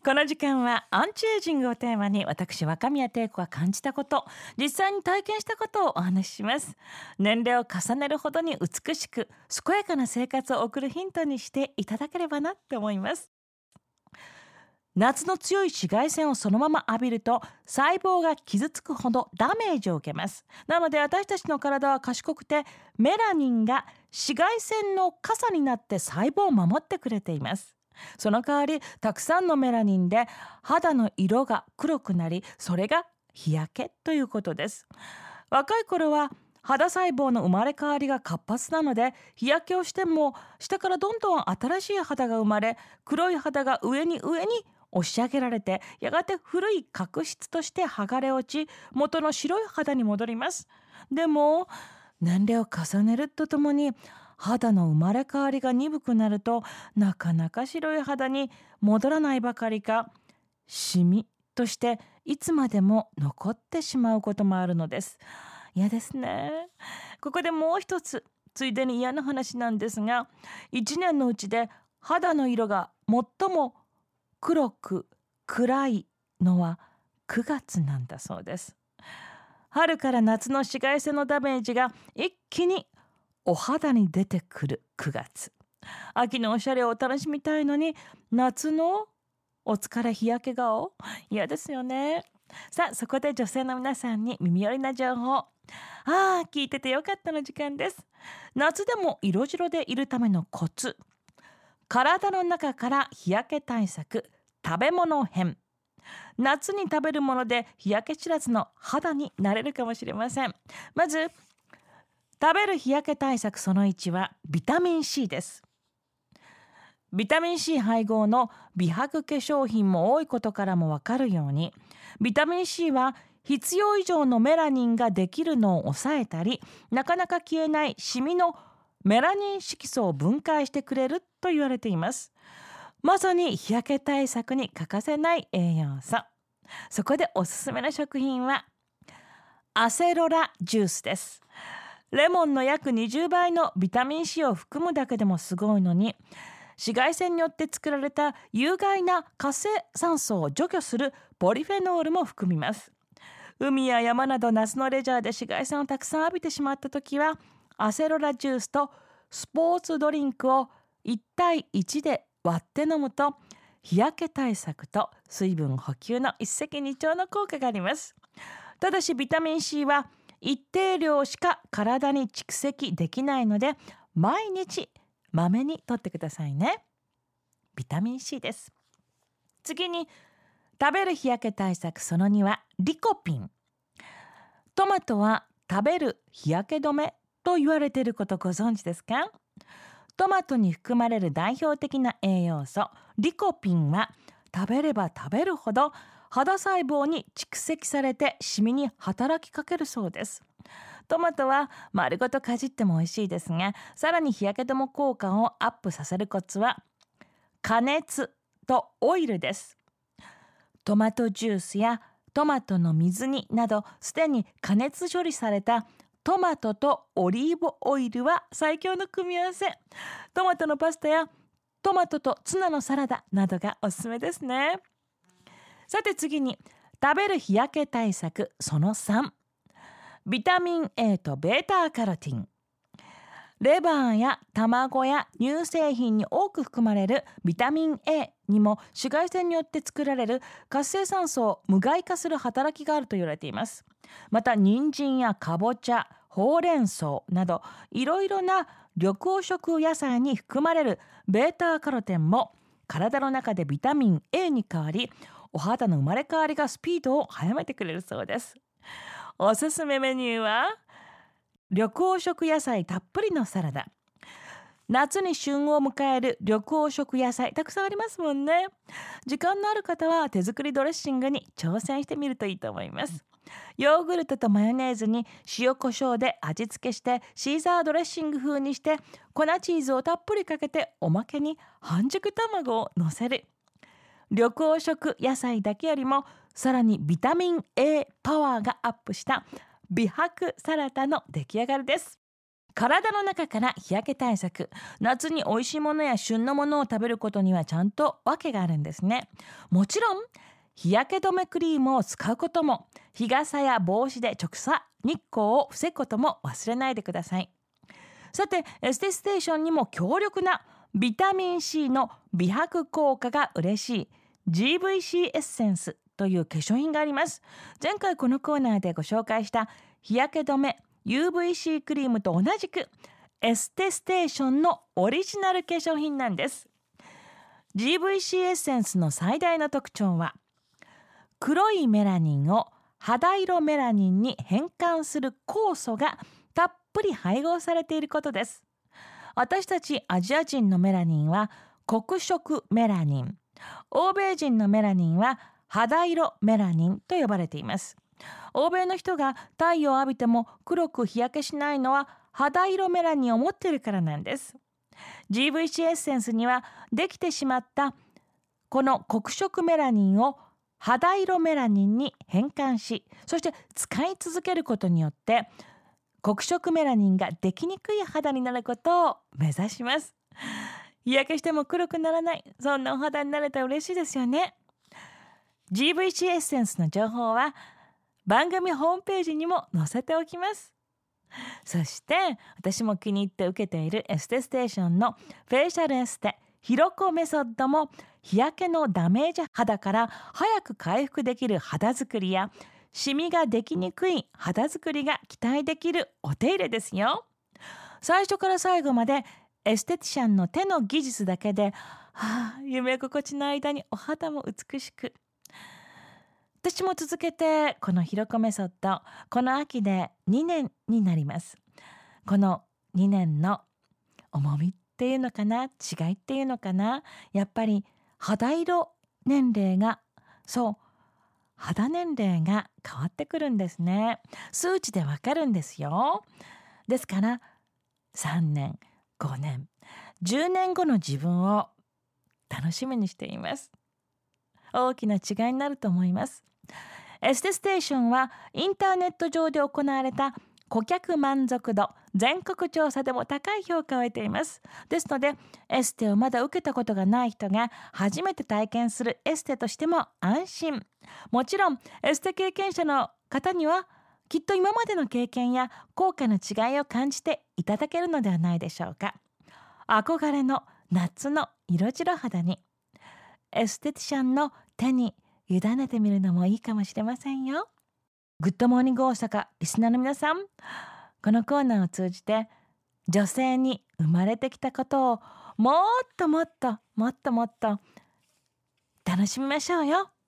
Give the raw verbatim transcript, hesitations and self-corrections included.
この時間はアンチエイジングをテーマに、私若宮貞子が感じたこと、実際に体験したことをお話しします。年齢を重ねるほどに美しく健やかな生活を送るヒントにしていただければなって思います。夏の強い紫外線をそのまま浴びると細胞が傷つくほどダメージを受けます。なので私たちの体は賢くて、メラニンが紫外線の傘になって細胞を守ってくれています。その代わりたくさんのメラニンで肌の色が黒くなり、それが日焼けということです。若い頃は肌細胞の生まれ変わりが活発なので、日焼けをしても下からどんどん新しい肌が生まれ、黒い肌が上に上に押し上げられて、やがて古い角質として剥がれ落ち、元の白い肌に戻ります。でも年齢を重ねるとともに肌の生まれ変わりが鈍くなると、なかなか白い肌に戻らないばかりか、シミとしていつまでも残ってしまうこともあるのです。嫌ですね。ここでもう一つ、ついでに嫌な話なんですが、一年のうちで肌の色が最も黒く暗いのはくがつなんだそうです。春から夏の紫外線のダメージが一気にお肌に出てくるくがつ。秋のおしゃれを楽しみたいのに、夏のお疲れ日焼け顔、嫌ですよね。さあ、そこで女性の皆さんに耳寄りな情報。ああ、聞いててよかったの時間です。夏でも色白でいるためのコツ。体の中から日焼け対策、食べ物編。夏に食べるもので日焼け知らずの肌になれるかもしれません。まず食べる日焼け対策そのいちはビタミン C です。ビタミン C 配合の美白化粧品も多いことからもわかるように、ビタミン C は必要以上のメラニンができるのを抑えたり、なかなか消えないシミのメラニン色素を分解してくれると言われています。まさに日焼け対策に欠かせない栄養素。そこでおすすめの食品はアセロラジュースです。レモンの約にじゅうばいのビタミン C を含むだけでもすごいのに、紫外線によって作られた有害な活性酸素を除去するポリフェノールも含みます。海や山など夏のレジャーで紫外線をたくさん浴びてしまったときは、アセロラジュースとスポーツドリンクをいち対いちで割って飲むと、日焼け対策と水分補給の一石二鳥の効果があります。ただしビタミン C は一定量しか体に蓄積できないので、毎日まめに摂ってくださいね。ビタミン C です。次に食べる日焼け対策そのにはリコピン。トマトは食べる日焼け止めと言われていることご存知ですか？トマトに含まれる代表的な栄養素リコピンは、食べれば食べるほど肌細胞に蓄積されてシミに働きかけるそうです。トマトは丸ごとかじっても美味しいですが、さらに日焼け止め効果をアップさせるコツは加熱とオイルです。トマトジュースやトマトの水煮などすでに加熱処理されたトマトとオリーブオイルは最強の組み合わせ。トマトのパスタやトマトとツナのサラダなどがおすすめですね。さて次に食べる日焼け対策そのさん。ビタミン A とベータカロティン。レバーや卵や乳製品に多く含まれるビタミン A にも紫外線によって作られる活性酸素を無害化する働きがあると言われています。また人参やかぼちゃ、ほうれん草などいろいろな緑黄色野菜に含まれるベータカロテンも体の中でビタミン A に代わり、お肌の生まれ変わりがスピードを速めてくれるそうです。おすすめメニューは緑黄色野菜たっぷりのサラダ。夏に旬を迎える緑黄色野菜たくさんありますもんね。時間のある方は手作りドレッシングに挑戦してみるといいと思います。ヨーグルトとマヨネーズに塩コショウで味付けしてシーザードレッシング風にして粉チーズをたっぷりかけておまけに半熟卵をのせる。緑黄色野菜だけよりもさらにビタミン A パワーがアップした美白サラダの出来上がりです。 体の中から日焼け対策。夏に美味しいものや旬のものを食べることにはちゃんと訳があるんですね。もちろん日焼け止めクリームを使うことも、日傘や帽子で直射日光を防ぐことも忘れないでください。さて、エステステーションにも強力なビタミン C の美白効果が嬉しい ジーブイシー エッセンスという化粧品があります。前回このコーナーでご紹介した日焼け止め ユーブイシー クリームと同じくエステステーションのオリジナル化粧品なんです。 ジーブイシー エッセンスの最大の特徴は、黒いメラニンを肌色メラニンに変換する酵素がたっぷり配合されていることです。私たちアジア人のメラニンは黒色メラニン、欧米人のメラニンは肌色メラニンと呼ばれています。欧米の人が太陽を浴びても黒く日焼けしないのは肌色メラニンを持っているからなんです。 ジーブイシー エッセンスにはできてしまったこの黒色メラニンを肌色メラニンに変換し、そして使い続けることによって黒色メラニンができにくい肌になることを目指します。日焼けしても黒くならない、そんなお肌になれたら嬉しいですよね。 ジーブイシー エッセンスの情報は番組ホームページにも載せておきます。そして私も気に入って受けているエステステーションのフェイシャルエステヒロコメソッドも、日焼けのダメージ肌から早く回復できる肌作りやシミができにくい肌作りが期待できるお手入れですよ。最初から最後までエステティシャンの手の技術だけで、はあ、夢心地の間にお肌も美しく。私も続けてこのヒロコメソッド、この秋でにねんになります。このにねんの重みっていうのかな、違いっていうのかな、やっぱり肌色年齢が、そう肌年齢が変わってくるんですね。数値でわかるんですよ。ですからさんねん、ごねん、じゅうねんごの自分を楽しみにしています。大きな違いになると思います。エステステーションはインターネット上で行われた顧客満足度全国調査でも高い評価を得ています。ですのでエステをまだ受けたことがない人が初めて体験するエステとしても安心。もちろんエステ経験者の方にはきっと今までの経験や効果の違いを感じていただけるのではないでしょうか。憧れの夏の色白肌にエステティシャンの手に委ねてみるのもいいかもしれませんよ。グッドモーニング大阪リスナーの皆さん、このコーナーを通じて女性に生まれてきたことをもっともっともっともっと楽しみましょうよ。